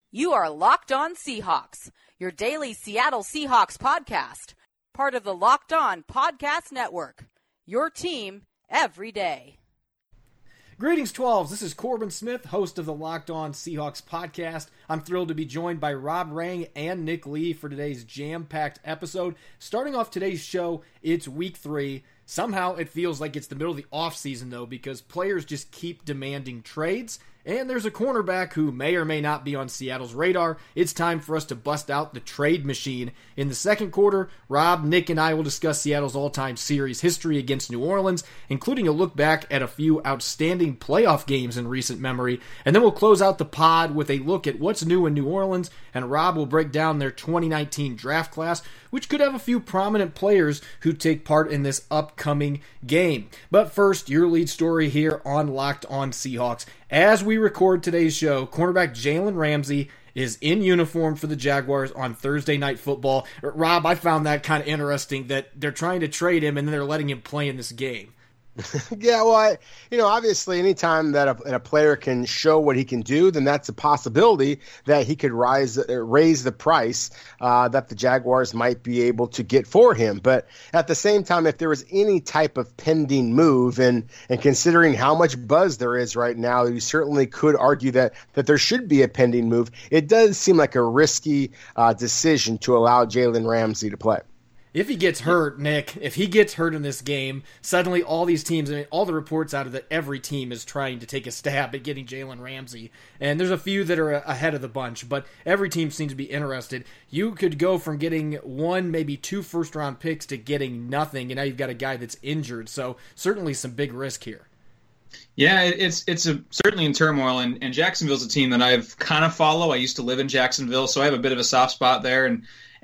You are Locked On Seahawks, your daily Seattle Seahawks podcast, part of the Locked On Podcast Network, your team every day. Greetings, 12s. This is Corbin Smith, host of the Locked On Seahawks podcast. I'm thrilled to be joined by Rob Rang and Nick Lee for today's jam-packed episode. Starting off today's show, it's week 3. Somehow it feels like it's the middle of the offseason, though, because players just keep demanding trades. And there's a cornerback who may or may not be on Seattle's radar. It's time for us to bust out the trade machine. In the second quarter, Rob, Nick, and I will discuss Seattle's all-time series history against New Orleans, including a look back at a few outstanding playoff games in recent memory. And then we'll close out the pod with a look at what's new in New Orleans, and Rob will break down their 2019 draft class, which could have a few prominent players who take part in this upcoming game. But first, your lead story here on Locked On Seahawks. As we record today's show, cornerback Jalen Ramsey is in uniform for the Jaguars on Thursday Night Football. Rob, I found that kind of interesting that they're trying to trade him and then they're letting him play in this game. Yeah, well, obviously anytime that a player can show what he can do, then that's a possibility that he could raise the price that the Jaguars might be able to get for him. But at the same time, if there was any type of pending move, and considering how much buzz there is right now, you certainly could argue that there should be a pending move. It does seem like a risky decision to allow Jalen Ramsey to play. If he gets hurt, Nick, if he gets hurt in this game, suddenly all these teams, all the reports out of that every team is trying to take a stab at getting Jalen Ramsey. And there's a few that are ahead of the bunch, but every team seems to be interested. You could go from getting 1, maybe 2 first-round picks to getting nothing, and now you've got a guy that's injured. So certainly some big risk here. Yeah, it's certainly in turmoil, and Jacksonville's a team that I've kind of follow. I used to live in Jacksonville, so I have a bit of a soft spot there, and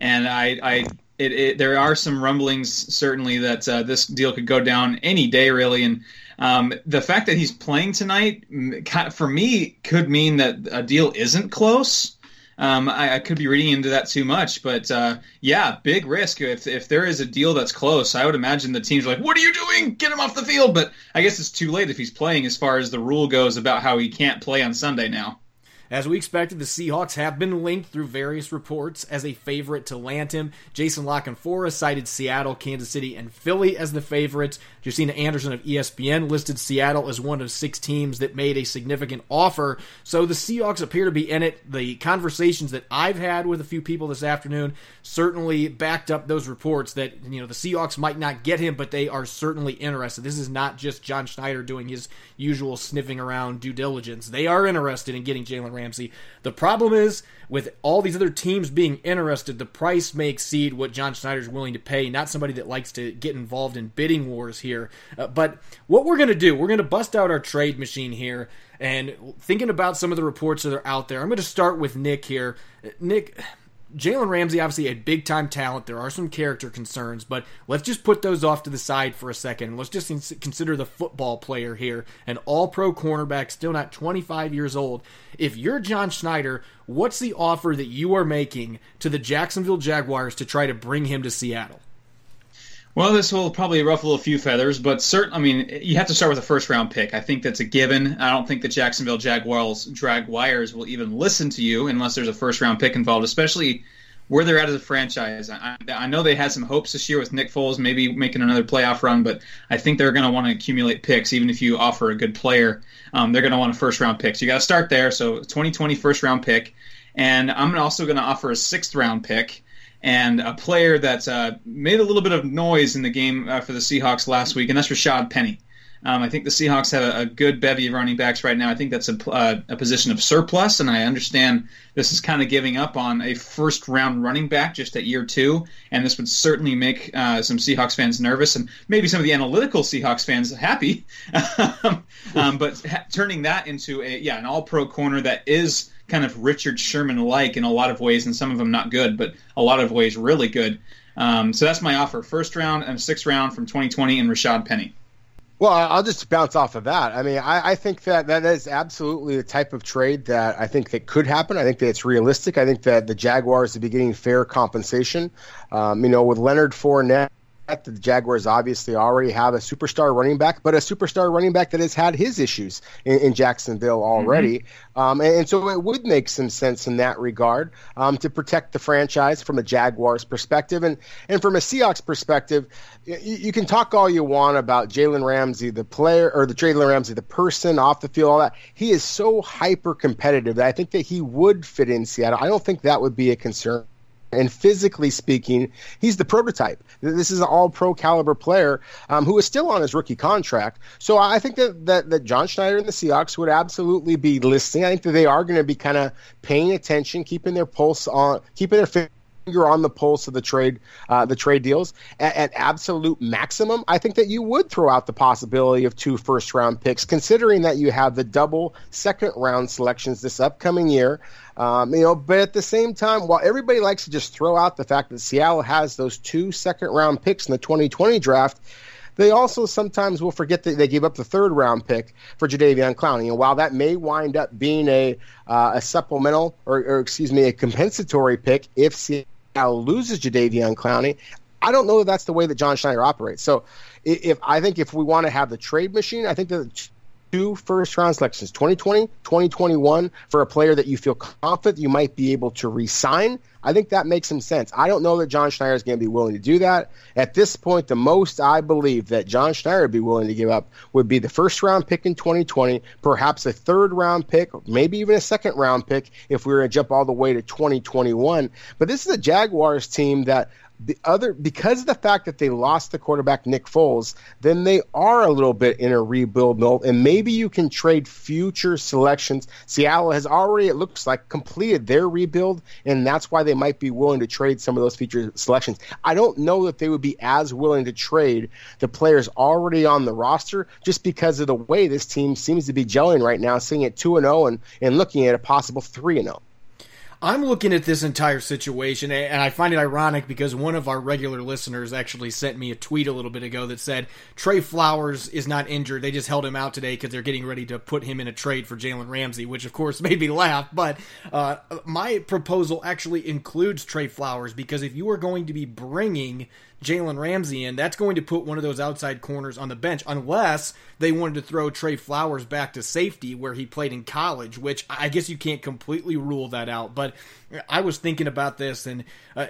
there are some rumblings certainly that this deal could go down any day, really. And the fact that he's playing tonight, for me, could mean that a deal isn't close. I could be reading into that too much, but yeah, big risk. If there is a deal that's close, I would imagine the teams are like, "What are you doing? Get him off the field!" But I guess it's too late if he's playing, as far as the rule goes about how he can't play on Sunday now. As we expected, the Seahawks have been linked through various reports as a favorite to land him. Jason La Canfora cited Seattle, Kansas City, and Philly as the favorites. Josina Anderson of ESPN listed Seattle as one of 6 teams that made a significant offer. So the Seahawks appear to be in it. The conversations that I've had with a few people this afternoon certainly backed up those reports that the Seahawks might not get him, but they are certainly interested. This is not just John Schneider doing his usual sniffing around due diligence. They are interested in getting Jalen Ramsey. The problem is, with all these other teams being interested, the price may exceed what John Schneider's willing to pay. Not somebody that likes to get involved in bidding wars here. But what we're going to do, we're going to bust out our trade machine here. And thinking about some of the reports that are out there, I'm going to start with Nick here. Nick, Jalen Ramsey, obviously a big-time talent. There are some character concerns, but let's just put those off to the side for a second. Let's just consider the football player here, an all-pro cornerback, still not 25 years old. If you're John Schneider, what's the offer that you are making to the Jacksonville Jaguars to try to bring him to Seattle? Well, this will probably ruffle a few feathers, but you have to start with a first-round pick. I think that's a given. I don't think the Jacksonville Jaguars will even listen to you unless there's a first-round pick involved, especially where they're at as a franchise. I know they had some hopes this year with Nick Foles maybe making another playoff run, but I think they're going to want to accumulate picks, even if you offer a good player. They're going to want a first-round pick. So you got to start there. So 2020 first-round pick, and I'm also going to offer a 6th-round pick. And a player that made a little bit of noise in the game for the Seahawks last week, and that's Rashad Penny. I think the Seahawks have a good bevy of running backs right now. I think that's a position of surplus, and I understand this is kind of giving up on a first-round running back just at year 2, and this would certainly make some Seahawks fans nervous, and maybe some of the analytical Seahawks fans happy. But turning that into an all-pro corner that is kind of Richard Sherman-like in a lot of ways, and some of them not good, but a lot of ways really good. So that's my offer. 1st round and 6th round from 2020 and Rashad Penny. Well, I'll just bounce off of that. I mean, I think that is absolutely the type of trade that I think that could happen. I think that it's realistic. I think that the Jaguars would be getting fair compensation. With Leonard Fournette the Jaguars obviously already have a superstar running back, but a superstar running back that has had his issues in Jacksonville already. And so it would make some sense in that regard to protect the franchise from a Jaguars perspective. And from a Seahawks perspective, you can talk all you want about Jalen Ramsey, the player, or the Jalen Ramsey, the person off the field, all that. He is so hyper competitive that I think that he would fit in Seattle. I don't think that would be a concern. And physically speaking, he's the prototype. This is an all-pro caliber player who is still on his rookie contract. So I think that John Schneider and the Seahawks would absolutely be listening. I think that they are going to be kind of paying attention, keeping their pulse on, keeping their finger on the pulse of the trade deals at absolute maximum. I think that you would throw out the possibility of 2 first-round picks, considering that you have the double second-round selections this upcoming year. But at the same time, while everybody likes to just throw out the fact that Seattle has those 2 second-round picks in the 2020 draft, they also sometimes will forget that they gave up the 3rd-round pick for Jadeveon Clowney. And while that may wind up being a supplemental or a compensatory pick if Seattle loses Jadeveon Clowney, I don't know that that's the way that John Schneider operates. So if we want to have the trade machine, I think that 2 first-round selections, 2020, 2021, for a player that you feel confident you might be able to re-sign, I think that makes some sense. I don't know that John Schneider is going to be willing to do that. At this point, the most I believe that John Schneider would be willing to give up would be the first-round pick in 2020, perhaps a 3rd-round pick, maybe even a 2nd-round pick if we were to jump all the way to 2021. But this is a Jaguars team that because of the fact that they lost the quarterback Nick Foles, then they are a little bit in a rebuild mode, and maybe you can trade future selections. Seattle has already, it looks like, completed their rebuild, and that's why they might be willing to trade some of those future selections. I don't know that they would be as willing to trade the players already on the roster just because of the way this team seems to be gelling right now, sitting at 2-0 and looking at a possible 3-0. I'm looking at this entire situation, and I find it ironic because one of our regular listeners actually sent me a tweet a little bit ago that said Trey Flowers is not injured. They just held him out today because they're getting ready to put him in a trade for Jalen Ramsey, which of course made me laugh. But my proposal actually includes Trey Flowers because if you are going to be bringing Jalen Ramsey in, that's going to put one of those outside corners on the bench, unless they wanted to throw Trey Flowers back to safety where he played in college, which I guess you can't completely rule that out. But I was thinking about this, and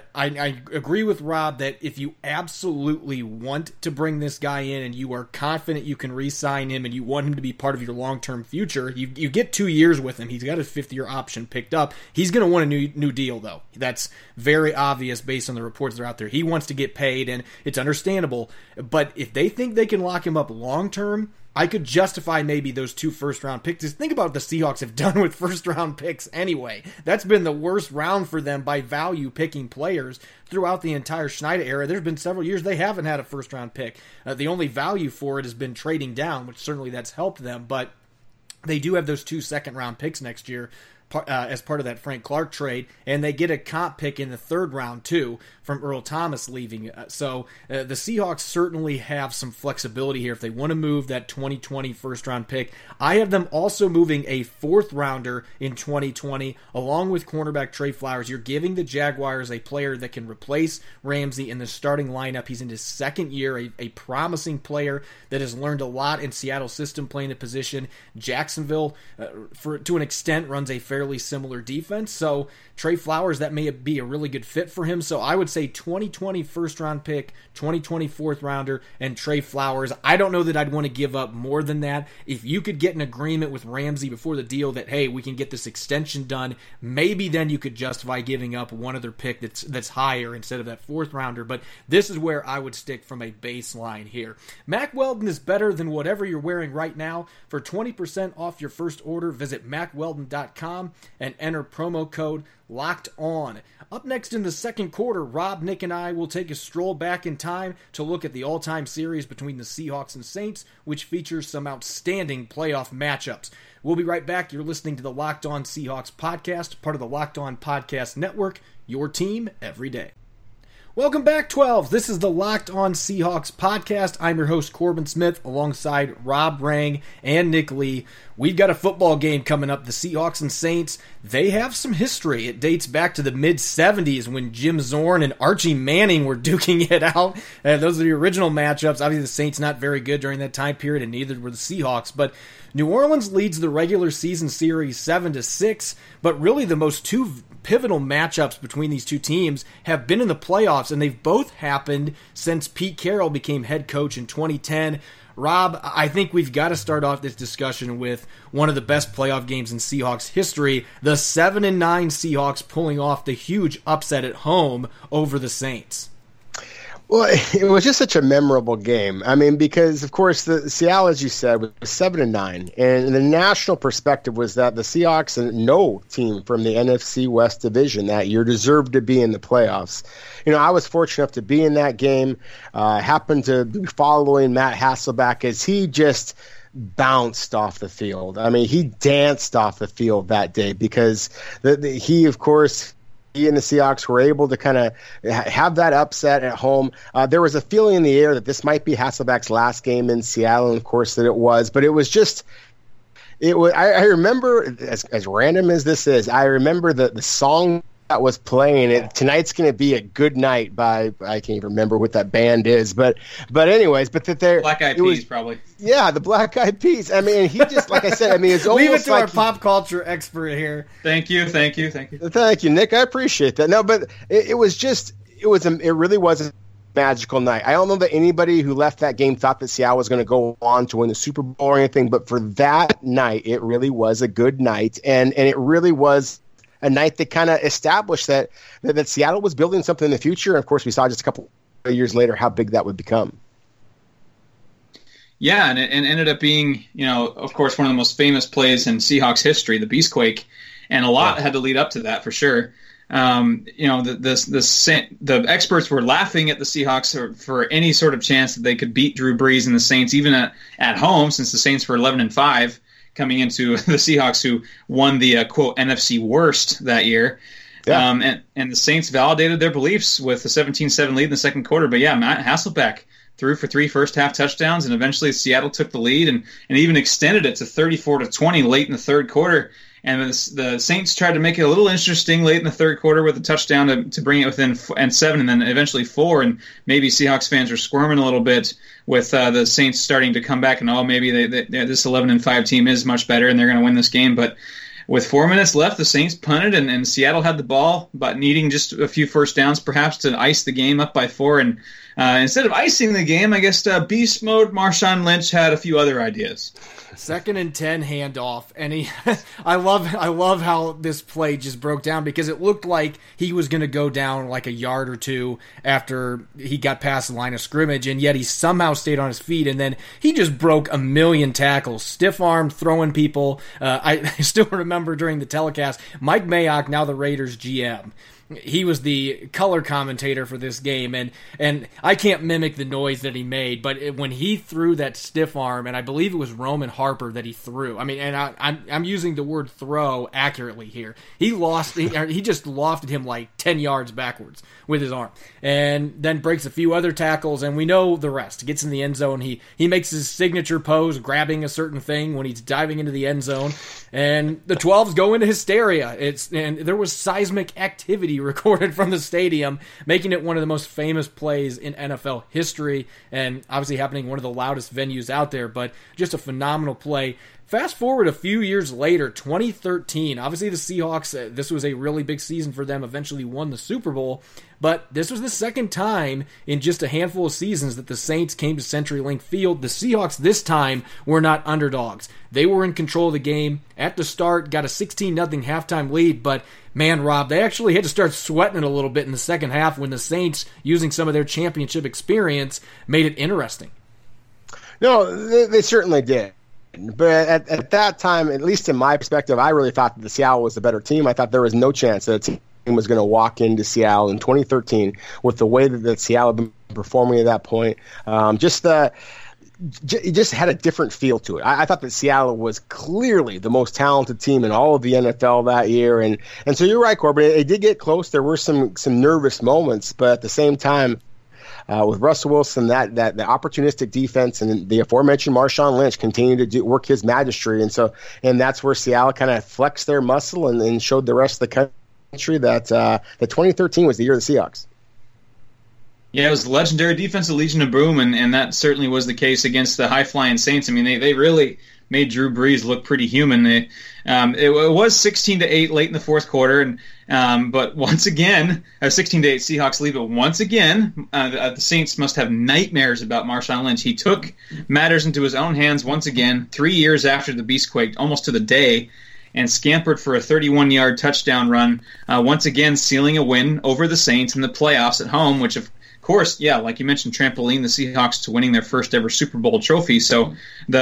I agree with Rob that if you absolutely want to bring this guy in and you are confident you can re-sign him and you want him to be part of your long-term future, you get 2 years with him. He's got his 5th-year option picked up. He's going to want a new deal, though. That's very obvious based on the reports that are out there. He wants to get paid, and it's understandable. But if they think they can lock him up long-term, I could justify maybe those 2 first-round picks. Just think about what the Seahawks have done with first-round picks anyway. That's been the worst round for them by value picking players throughout the entire Schneider era. There's been several years they haven't had a first-round pick. The only value for it has been trading down, which certainly that's helped them. But they do have those 2 second-round picks next year as part of that Frank Clark trade, and they get a comp pick in the 3rd round too from Earl Thomas leaving. So the Seahawks certainly have some flexibility here if they want to move that 2020 first round pick. I have them also moving a 4th rounder in 2020 along with cornerback Trey Flowers. You're giving the Jaguars a player that can replace Ramsey in the starting lineup. He's in his 2nd year, a promising player that has learned a lot in Seattle's system playing the position. Jacksonville, to an extent, runs a fairly similar defense. So Trey Flowers, that may be a really good fit for him. So I would say 2020 first round pick, 2020 4th rounder, and Trey Flowers. I don't know that I'd want to give up more than that. If you could get an agreement with Ramsey before the deal that, hey, we can get this extension done, maybe then you could justify giving up one other pick that's higher instead of that 4th rounder. But this is where I would stick from a baseline here. Mack Weldon is better than whatever you're wearing right now. For 20% off your first order, visit MackWeldon.com and enter promo code Locked On. Up next in the second quarter, Rob, Nick, and I will take a stroll back in time to look at the all-time series between the Seahawks and Saints, which features some outstanding playoff matchups. We'll be right back. You're listening to the Locked On Seahawks podcast, part of the Locked On Podcast Network, your team every day. Welcome back, 12s. This is the Locked On Seahawks podcast. I'm your host, Corbin Smith, alongside Rob Rang and Nick Lee. We've got a football game coming up. The Seahawks and Saints, they have some history. It dates back to the mid-'70s when Jim Zorn and Archie Manning were duking it out. Those are the original matchups. Obviously, the Saints not very good during that time period, and neither were the Seahawks. But New Orleans leads the regular season series 7-6, but really the most two pivotal matchups between these two teams have been in the playoffs, and they've both happened since Pete Carroll became head coach in 2010. Rob, I think we've got to start off this discussion with one of the best playoff games in Seahawks history, the 7-9 Seahawks pulling off the huge upset at home over the Saints. Well, it was just such a memorable game. I mean, because, of course, the Seattle, as you said, was 7-9. And the national perspective was that the Seahawks and no team from the NFC West division that year deserved to be in the playoffs. You know, I was fortunate enough to be in that game. Happened to be following Matt Hasselbeck as he just bounced off the field. I mean, he danced off the field that day because he, of course, he and the Seahawks were able to kind of have that upset at home. There was a feeling in the air that this might be Hasselbeck's last game in Seattle, and of course that it was. But it was just, it was. I remember, as random as this is, I remember the song that was playing. Tonight's going to be a good night by, I can't even remember what that band is, but anyways, but that there Black Eyed Peas probably. Yeah, the Black Eyed Peas. I mean, he just, like I said, I mean, it's almost leave it to like our pop culture expert here. Thank you, Nick. I appreciate that. No, but it really was a magical night. I don't know that anybody who left that game thought that Seattle was going to go on to win the Super Bowl or anything, but for that night, it really was a good night, and it really was a night that kind of established that Seattle was building something in the future. And of course, we saw just a couple of years later how big that would become. Yeah, and it ended up being, you know, of course, one of the most famous plays in Seahawks history, the Beastquake, and a lot had to lead up to that for sure. You know, the experts were laughing at the Seahawks for any sort of chance that they could beat Drew Brees and the Saints, even at home, since the Saints were 11-5. Coming into the Seahawks, who won the quote NFC worst that year. Yeah. And the Saints validated their beliefs with a 17-7 lead in the second quarter. But yeah, Matt Hasselbeck threw for 3 first-half touchdowns, and eventually Seattle took the lead and even extended it to 34-20 late in the third quarter. And the Saints tried to make it a little interesting late in the third quarter with a touchdown to bring it within 7 and then eventually 4. And maybe Seahawks fans are squirming a little bit with the Saints starting to come back and, maybe this 11-5 team is much better and they're going to win this game. But with 4 minutes left, the Saints punted and Seattle had the ball, but needing just a few first downs perhaps to ice the game up by 4. And instead of icing the game, I guess beast mode Marshawn Lynch had a few other ideas. 2nd and 10 handoff, and I love how this play just broke down because it looked like he was going to go down like a yard or two after he got past the line of scrimmage, and yet he somehow stayed on his feet, and then he just broke a million tackles, stiff-armed, throwing people. I still remember during the telecast, Mike Mayock, now the Raiders GM, he was the color commentator for this game, and I can't mimic the noise that he made, but when he threw that stiff arm, and I believe it was Roman Harper that he threw. I mean, and I'm using the word throw accurately here. He just lofted him like 10 yards backwards with his arm, and then breaks a few other tackles, and we know the rest. Gets in the end zone. He makes his signature pose, grabbing a certain thing when he's diving into the end zone, and the 12s go into hysteria. And there was seismic activity recorded from the stadium, making it one of the most famous plays in NFL history, and obviously happening in one of the loudest venues out there, but just a phenomenal play. Fast forward a few years later, 2013, obviously the Seahawks, this was a really big season for them, eventually won the Super Bowl, but this was the second time in just a handful of seasons that the Saints came to CenturyLink Field. The Seahawks this time were not underdogs. They were in control of the game at the start, got a 16-0 halftime lead, but man, Rob, they actually had to start sweating it a little bit in the second half when the Saints, using some of their championship experience, made it interesting. No, they certainly did. But at that time, at least in my perspective, I really thought that the Seattle was the better team. I thought there was no chance that a team was going to walk into Seattle in 2013 with the way that Seattle had been performing at that point. just had a different feel to it. I thought that Seattle was clearly the most talented team in all of the NFL that year, and so you're right, Corbin. It did get close. There were some nervous moments, but at the same time, with Russell Wilson, that the opportunistic defense and the aforementioned Marshawn Lynch continued to work his magistry, and that's where Seattle kind of flexed their muscle and showed the rest of the country that 2013 was the year of the Seahawks. Yeah, it was the legendary defensive Legion of Boom, and that certainly was the case against the high-flying Saints. I mean, they really made Drew Brees look pretty human. It was 16-8 late in the fourth quarter, but once again, 16-8 Seahawks lead. But once again, the Saints must have nightmares about Marshawn Lynch. He took matters into his own hands once again, 3 years after the Beastquake, almost to the day, and scampered for a 31-yard touchdown run, once again sealing a win over the Saints in the playoffs at home, which of course, yeah, like you mentioned, trampoline the Seahawks to winning their first ever Super Bowl trophy. So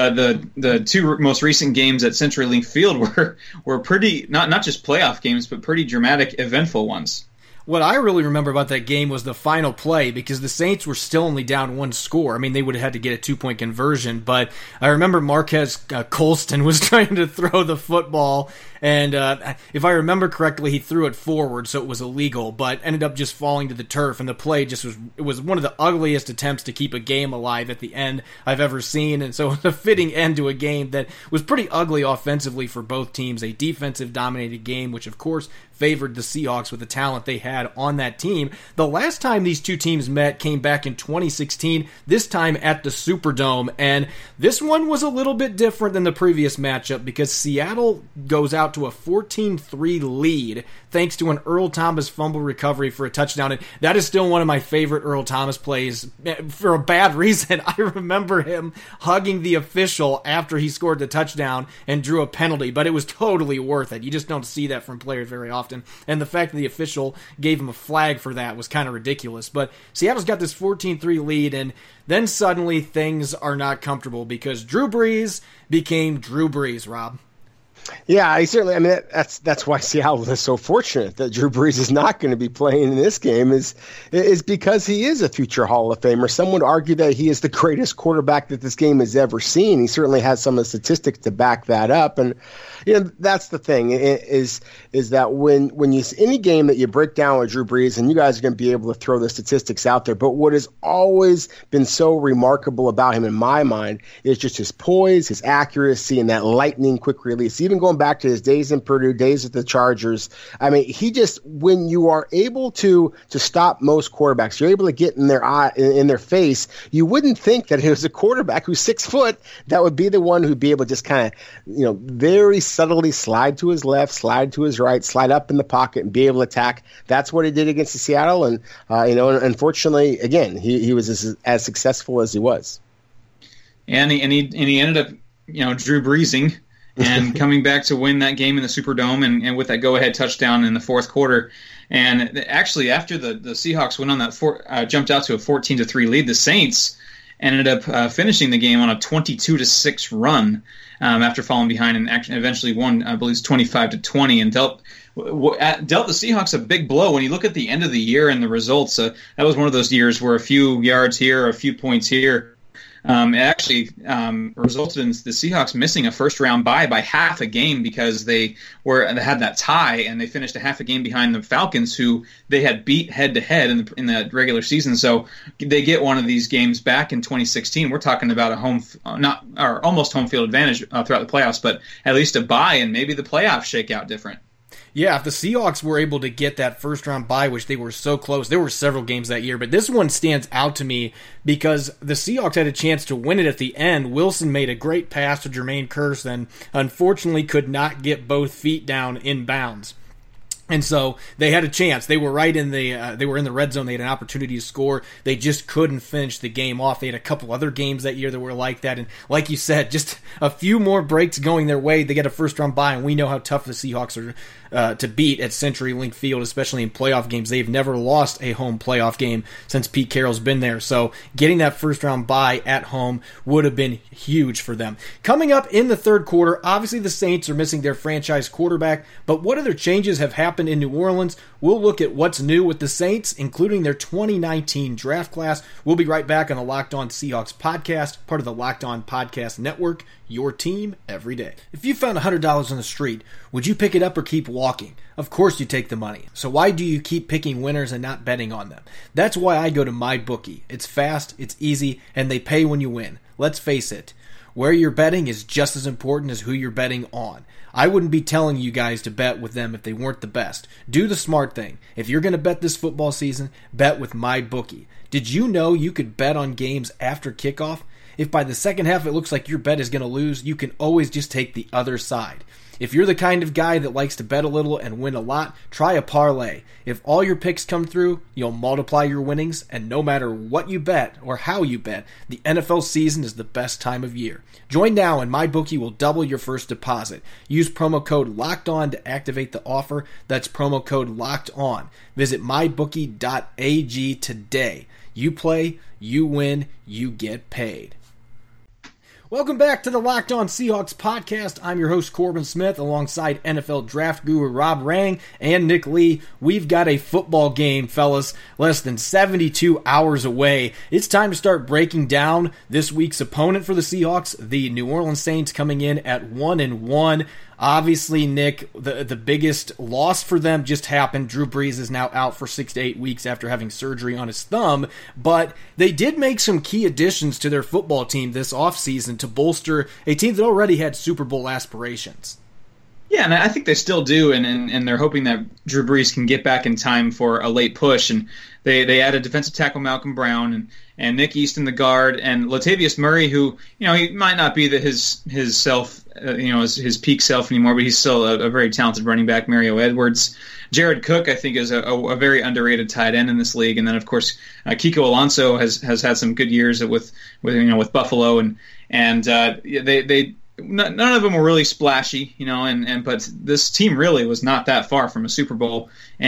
the two most recent games at CenturyLink Field were pretty, not just playoff games, but pretty dramatic, eventful ones. What I really remember about that game was the final play, because the Saints were still only down one score. I mean, they would have had to get a 2-point conversion, but I remember Marquez Colston was trying to throw the football, and if I remember correctly, he threw it forward, so it was illegal, but ended up just falling to the turf, and the play was one of the ugliest attempts to keep a game alive at the end I've ever seen, and so it was a fitting end to a game that was pretty ugly offensively for both teams, a defensive-dominated game, which of course favored the Seahawks with the talent they had on that team. The last time these two teams met came back in 2016, this time at the Superdome, and this one was a little bit different than the previous matchup because Seattle goes out to a 14-3 lead thanks to an Earl Thomas fumble recovery for a touchdown, and that is still one of my favorite Earl Thomas plays for a bad reason. I remember him hugging the official after he scored the touchdown and drew a penalty, but it was totally worth it. You just don't see that from players very often, and the fact that the official gave him a flag for that was kind of ridiculous. But Seattle's got this 14-3 lead, and then suddenly things are not comfortable because Drew Brees became Drew Brees, Rob. Yeah, I mean, that's why Seattle is so fortunate that Drew Brees is not going to be playing in this game is because he is a future Hall of Famer. Some would argue that he is the greatest quarterback that this game has ever seen. He certainly has some of the statistics to back that up. And, that's the thing is that when you any game that you break down with Drew Brees, and you guys are going to be able to throw the statistics out there, but what has always been so remarkable about him in my mind is just his poise, his accuracy, and that lightning quick release. Even going back to his days in Purdue, days with the Chargers, I mean, he just, when you are able to stop most quarterbacks, you're able to get in their eye, in their face, you wouldn't think that it was a quarterback who's 6 foot that would be the one who'd be able to just kind of, very subtly slide to his left, slide to his right, slide up in the pocket and be able to attack. That's what he did against the Seattle. And, unfortunately, again, he was as successful as he was. And he ended up, Drew Breesing and coming back to win that game in the Superdome and with that go-ahead touchdown in the fourth quarter. And actually, after the Seahawks went on that jumped out to a 14-3 lead, the Saints ended up finishing the game on a 22-6 run after falling behind and eventually won, I believe, 25-20 and dealt the Seahawks a big blow. When you look at the end of the year and the results, that was one of those years where a few yards here, a few points here, it actually resulted in the Seahawks missing a first-round bye by half a game because they had that tie and they finished a half a game behind the Falcons, who they had beat head-to-head in the regular season. So they get one of these games back in 2016. We're talking about almost home field advantage throughout the playoffs, but at least a bye and maybe the playoffs shake out different. Yeah, if the Seahawks were able to get that first-round bye, which they were so close, there were several games that year, but this one stands out to me because the Seahawks had a chance to win it at the end. Wilson made a great pass to Jermaine Kearse and unfortunately could not get both feet down in bounds. And so they had a chance. They were right in they were in the red zone. They had an opportunity to score. They just couldn't finish the game off. They had a couple other games that year that were like that. And like you said, just a few more breaks going their way. They get a first-round bye, and we know how tough the Seahawks are to beat at CenturyLink Field, especially in playoff games. They've never lost a home playoff game since Pete Carroll's been there. So getting that first-round bye at home would have been huge for them. Coming up in the third quarter, obviously the Saints are missing their franchise quarterback, but what other changes have happened happened in New Orleans. We'll look at what's new with the Saints, including their 2019 draft class. We'll be right back on the Locked On Seahawks podcast, part of the Locked On Podcast Network, your team every day. If you found $100 on the street, would you pick it up or keep walking? Of course you take the money. So why do you keep picking winners and not betting on them? That's why I go to MyBookie. It's fast, it's easy, and they pay when you win. Let's face it, where you're betting is just as important as who you're betting on. I wouldn't be telling you guys to bet with them if they weren't the best. Do the smart thing. If you're going to bet this football season, bet with MyBookie. Did you know you could bet on games after kickoff? If by the second half it looks like your bet is going to lose, you can always just take the other side. If you're the kind of guy that likes to bet a little and win a lot, try a parlay. If all your picks come through, you'll multiply your winnings, and no matter what you bet or how you bet, the NFL season is the best time of year. Join now and MyBookie will double your first deposit. Use promo code LOCKEDON to activate the offer. That's promo code LOCKEDON. Visit mybookie.ag today. You play, you win, you get paid. Welcome back to the Locked On Seahawks podcast. I'm your host, Corbin Smith, alongside NFL draft guru Rob Rang and Nick Lee. We've got a football game, fellas, less than 72 hours away. It's time to start breaking down this week's opponent for the Seahawks, the New Orleans Saints, coming in at 1-1. Obviously, Nick, the biggest loss for them just happened. Drew Brees is now out for 6 to 8 weeks after having surgery on his thumb, but they did make some key additions to their football team this offseason to bolster a team that already had Super Bowl aspirations. Yeah, and I think they still do, and they're hoping that Drew Brees can get back in time for a late push. And they added defensive tackle Malcolm Brown and Nick Easton, the guard, and Latavius Murray, who, he might not be his self, his peak self anymore, but he's still a very talented running back. Mario Edwards, Jared Cook, I think, is a very underrated tight end in this league, and then of course Kiko Alonso has had some good years with Buffalo, and they. None of them were really splashy, but this team really was not that far from a Super Bowl.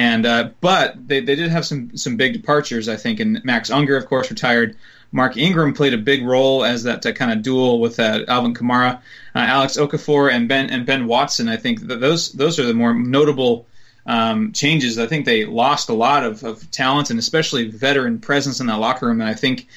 But they did have some big departures, I think. And Max Unger, of course, retired. Mark Ingram played a big role as that kind of duel with Alvin Kamara, Alex Okafor, and Ben Watson. I think that those are the more notable changes. I think they lost a lot of talent and especially veteran presence in that locker room. And I think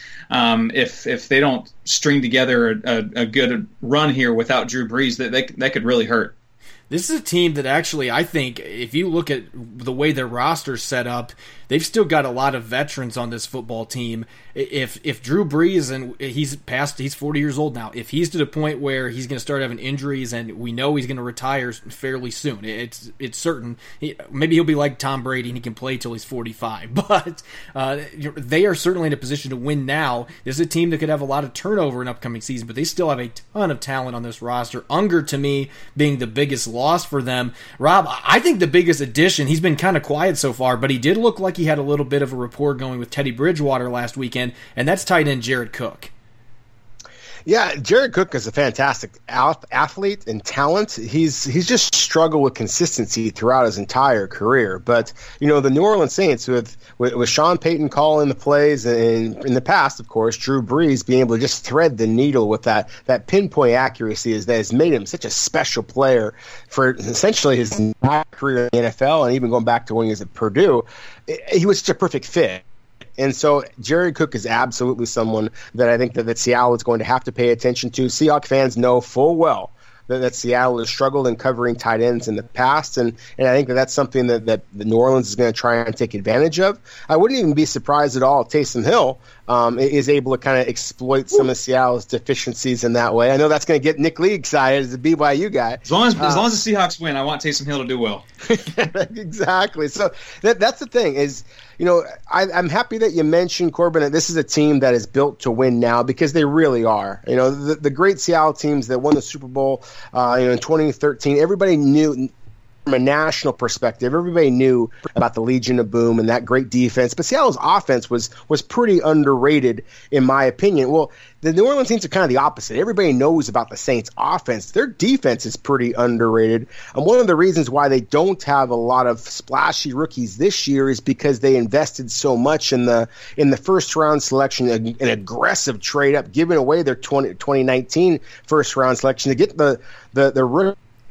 if they don't string together a good run here without Drew Brees, that could really hurt. This is a team that actually, I think, if you look at the way their roster's set up, they've still got a lot of veterans on this football team. If Drew Brees, and he's 40 years old now, if he's to the point where he's going to start having injuries and we know he's going to retire fairly soon, it's certain. Maybe he'll be like Tom Brady and he can play till he's 45. But they are certainly in a position to win now. This is a team that could have a lot of turnover in upcoming season, but they still have a ton of talent on this roster. Unger, to me, being the biggest loss for them. Rob, I think the biggest addition, he's been kind of quiet so far, but he did look like he had a little bit of a rapport going with Teddy Bridgewater last weekend, and that's tight end Jared Cook. Yeah, Jared Cook is a fantastic athlete and talent. He's just struggled with consistency throughout his entire career. But, the New Orleans Saints, with Sean Payton calling the plays, and in the past, of course, Drew Brees being able to just thread the needle with that pinpoint accuracy has made him such a special player for essentially his entire career in the NFL, and even going back to when he was at Purdue. He was such a perfect fit. And so Jared Cook is absolutely someone that I think that Seattle is going to have to pay attention to. Seahawks fans know full well that Seattle has struggled in covering tight ends in the past, and I think that's something that New Orleans is going to try and take advantage of. I wouldn't even be surprised at all if Taysom Hill is able to kind of exploit some of Seattle's deficiencies in that way. I know that's going to get Nick Lee excited as a BYU guy. As long as the Seahawks win, I want Taysom Hill to do well. Exactly. So that's the thing is, I'm happy that you mentioned, Corbin, that this is a team that is built to win now, because they really are. The great Seattle teams that won the Super Bowl in 2013, everybody knew from a national perspective, everybody knew about the Legion of Boom and that great defense. But Seattle's offense was pretty underrated, in my opinion. Well, the New Orleans Saints are kind of the opposite. Everybody knows about the Saints' offense. Their defense is pretty underrated. And one of the reasons why they don't have a lot of splashy rookies this year is because they invested so much in the first-round selection, an aggressive trade-up, giving away their 2019 first-round selection to get the rookie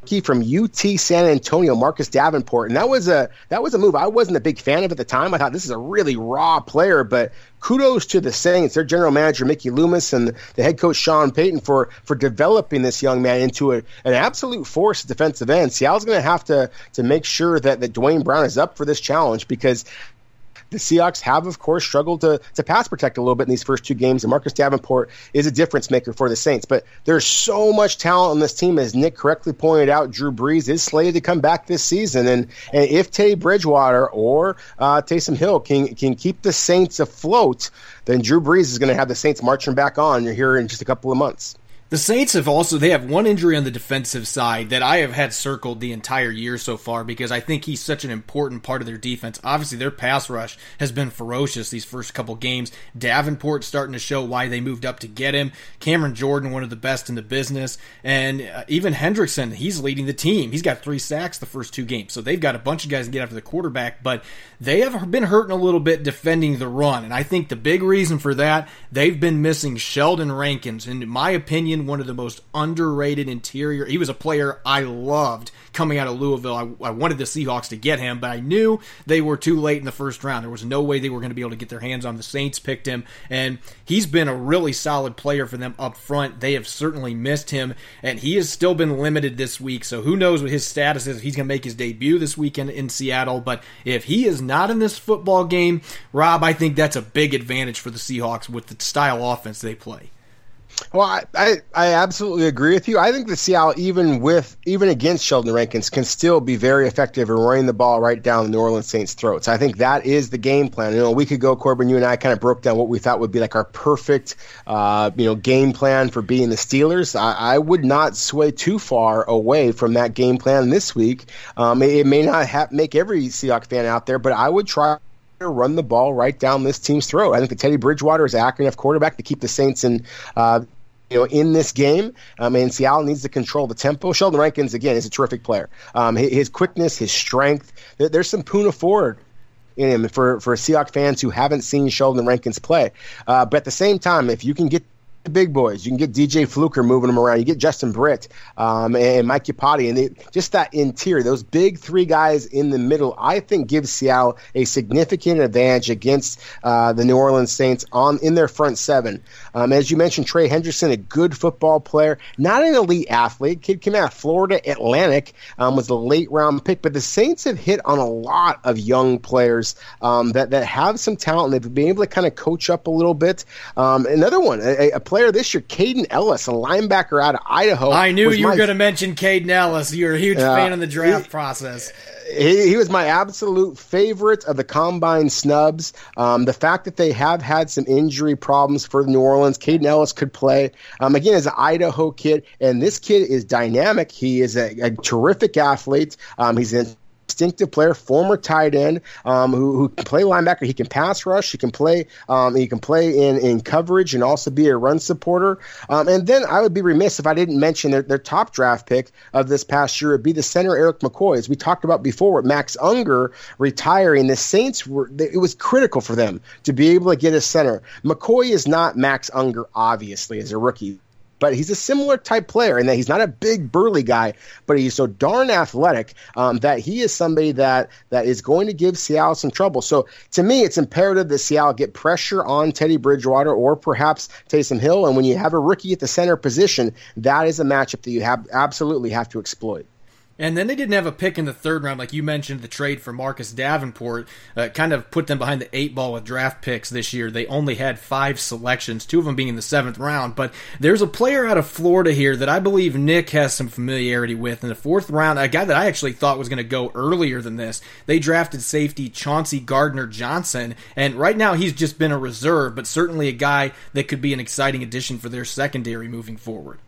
from UT San Antonio, Marcus Davenport, and that was a move I wasn't a big fan of at the time. I thought this is a really raw player, but kudos to the Saints, their general manager Mickey Loomis and the head coach Sean Payton for developing this young man into an absolute force at defensive end. Seattle's going to have to make sure that Dwayne Brown is up for this challenge, because the Seahawks have, of course, struggled to pass protect a little bit in these first two games, and Marcus Davenport is a difference maker for the Saints. But there's so much talent on this team, as Nick correctly pointed out. Drew Brees is slated to come back this season, and if Teddy Bridgewater or Taysom Hill can keep the Saints afloat, then Drew Brees is going to have the Saints marching back on here in just a couple of months. The Saints they have one injury on the defensive side that I have had circled the entire year so far, because I think he's such an important part of their defense. Obviously, their pass rush has been ferocious these first couple games. Davenport starting to show why they moved up to get him. Cameron Jordan, one of the best in the business. And even Hendrickson, he's leading the team. He's got 3 sacks the first 2 games. So they've got a bunch of guys to get after the quarterback, but they have been hurting a little bit defending the run. And I think the big reason for that, they've been missing Sheldon Rankins. And in my opinion, one of the most underrated interior. He was a player I loved coming out of Louisville. I wanted the Seahawks to get him, but I knew they were too late in the first round. There was no way they were going to be able to get their hands on him. The Saints picked him, and he's been a really solid player for them up front. They have certainly missed him, and he has still been limited this week, so who knows what his status is. He's going to make his debut this weekend in Seattle, but if he is not in this football game, Rob, I think that's a big advantage for the Seahawks with the style offense they play. Well, I absolutely agree with you. I think the Seattle, even against Sheldon Rankins, can still be very effective in running the ball right down the New Orleans Saints' throats. I think that is the game plan. A week ago, Corbin, you and I kind of broke down what we thought would be like our perfect, game plan for beating the Steelers. I would not sway too far away from that game plan this week. It may not make every Seahawks fan out there, but I would try to run the ball right down this team's throat. I think that Teddy Bridgewater is an accurate enough quarterback to keep the Saints in this game. And Seattle needs to control the tempo. Sheldon Rankins, again, is a terrific player. His quickness, his strength, there's some Poona Ford in him for Seahawks fans who haven't seen Sheldon Rankins play. But at the same time, if you can get the big boys, you can get DJ Fluker moving them around, you get Justin Britt and Mike Iupati, and just that interior, those big 3 guys in the middle, I think gives Seattle a significant advantage against the New Orleans Saints in their front 7. As you mentioned, Trey Hendrickson, a good football player, not an elite athlete. Kid came out of Florida Atlantic, was a late round pick, but the Saints have hit on a lot of young players that have some talent, and they've been able to kind of coach up a little bit. Another one, a player this year, Caden Ellis, a linebacker out of Idaho. I knew you were going to mention Caden Ellis. You're a huge fan of the draft process. He was my absolute favorite of the combine snubs. The fact that they have had some injury problems for New Orleans, Caden Ellis could play. Again, as an Idaho kid, and this kid is dynamic. He is a terrific athlete. He's an instinctive player, former tight end, who can play linebacker. He can pass rush. He can play. He can play in coverage and also be a run supporter. And then I would be remiss if I didn't mention their top draft pick of this past year would be the center Eric McCoy. As we talked about before, with Max Unger retiring, the Saints it was critical for them to be able to get a center. McCoy is not Max Unger, obviously, as a rookie, but he's a similar type player in that he's not a big burly guy, but he's so darn athletic that he is somebody that is going to give Seattle some trouble. So to me, it's imperative that Seattle get pressure on Teddy Bridgewater or perhaps Taysom Hill. And when you have a rookie at the center position, that is a matchup that you absolutely have to exploit. And then they didn't have a pick in the 3rd round, like you mentioned, the trade for Marcus Davenport kind of put them behind the 8 ball with draft picks this year. They only had 5 selections, 2 of them being in the 7th round. But there's a player out of Florida here that I believe Nick has some familiarity with. In the 4th round, a guy that I actually thought was going to go earlier than this, they drafted safety Chauncey Gardner-Johnson. And right now he's just been a reserve, but certainly a guy that could be an exciting addition for their secondary moving forward.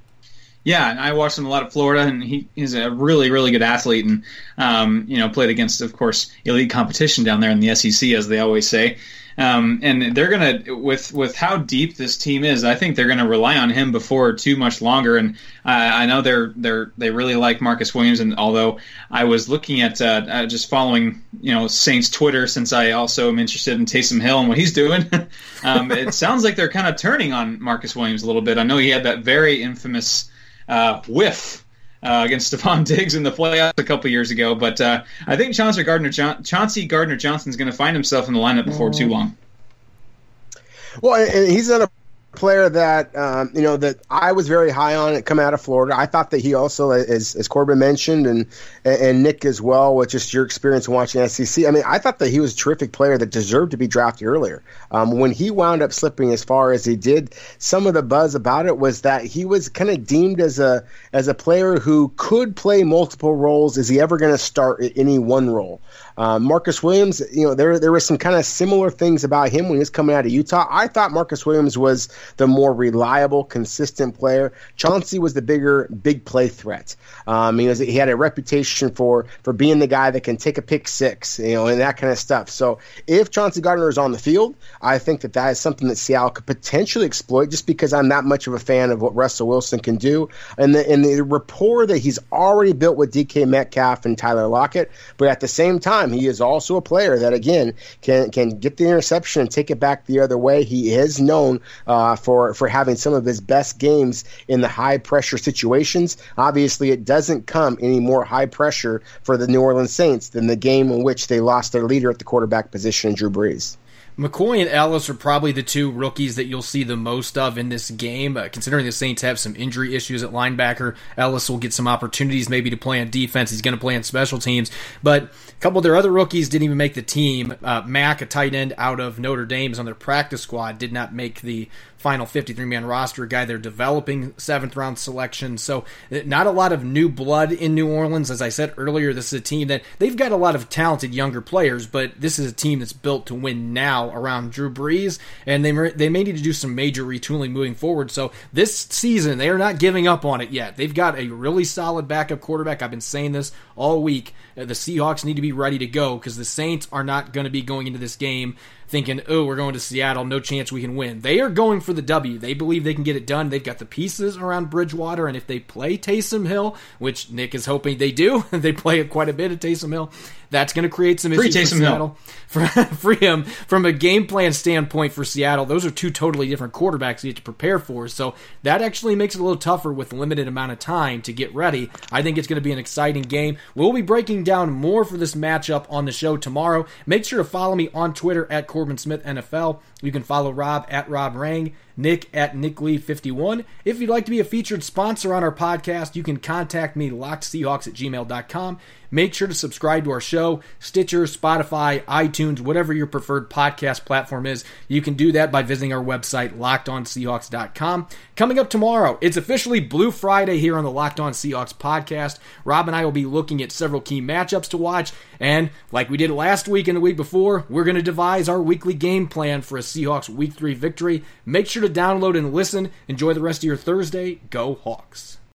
Yeah, and I watched him a lot at Florida, and he's a really, really good athlete, and played against, of course, elite competition down there in the SEC, as they always say. And they're gonna, with how deep this team is, I think they're gonna rely on him before too much longer. And I know they really like Marcus Williams, and although I was looking at just following Saints Twitter, since I also am interested in Taysom Hill and what he's doing, it sounds like they're kind of turning on Marcus Williams a little bit. I know he had that very infamous whiff against Stephon Diggs in the playoffs a couple years ago. But I think Chauncey Gardner-Johnson is going to find himself in the lineup before too long. Well, and he's another player that that I was very high on coming out of Florida. I thought that he also, as Corbin mentioned, and Nick as well, with just your experience watching SEC. I mean, I thought that he was a terrific player that deserved to be drafted earlier. When he wound up slipping as far as he did, some of the buzz about it was that he was kind of deemed as a player who could play multiple roles. Is he ever going to start at any one role? Marcus Williams, there were some kind of similar things about him when he was coming out of Utah. I thought Marcus Williams was the more reliable, consistent player. Chauncey was the big play threat. He had a reputation for being the guy that can take a pick six, and that kind of stuff. So if Chauncey Gardner is on the field, I think that is something that Seattle could potentially exploit, just because I'm that much of a fan of what Russell Wilson can do and the rapport that he's already built with DK Metcalf and Tyler Lockett. But at the same time, he is also a player that, again, can get the interception and take it back the other way. He is known for having some of his best games in the high-pressure situations. Obviously, it doesn't come any more high pressure for the New Orleans Saints than the game in which they lost their leader at the quarterback position, Drew Brees. McCoy and Ellis are probably the two rookies that you'll see the most of in this game, considering the Saints have some injury issues at linebacker. Ellis will get some opportunities maybe to play on defense. He's going to play on special teams. But a couple of their other rookies didn't even make the team. Mack, a tight end out of Notre Dame, is on their practice squad, did not make the final 53-man roster, a guy they're developing, 7th-round selection. So not a lot of new blood in New Orleans. As I said earlier, this is a team that they've got a lot of talented younger players, but this is a team that's built to win now around Drew Brees, and they may need to do some major retooling moving forward. So this season, they are not giving up on it yet. They've got a really solid backup quarterback. I've been saying this all week. The Seahawks need to be ready to go because the Saints are not going to be going into this game thinking, we're going to Seattle, no chance we can win. They are going for the W. They believe they can get it done. They've got the pieces around Bridgewater, and if they play Taysom Hill, which Nick is hoping they do, they play quite a bit at Taysom Hill, that's going to create some issues for Seattle. Free him. From a game plan standpoint for Seattle, those are two totally different quarterbacks you have to prepare for, so that actually makes it a little tougher with limited amount of time to get ready. I think it's going to be an exciting game. We'll be breaking down more for this matchup on the show tomorrow. Make sure to follow me on Twitter at Corbin Smith NFL. You can follow Rob at Rob Rang, Nick at NickLee51. If you'd like to be a featured sponsor on our podcast, you can contact me, lockedseahawks@gmail.com. Make sure to subscribe to our show, Stitcher, Spotify, iTunes, whatever your preferred podcast platform is. You can do that by visiting our website, LockedOnSeahawks.com. Coming up tomorrow, it's officially Blue Friday here on the Locked On Seahawks podcast. Rob and I will be looking at several key matchups to watch, and like we did last week and the week before, we're going to devise our weekly game plan for a Seahawks Week 3 victory. Make sure to download and listen. Enjoy the rest of your Thursday. Go Hawks.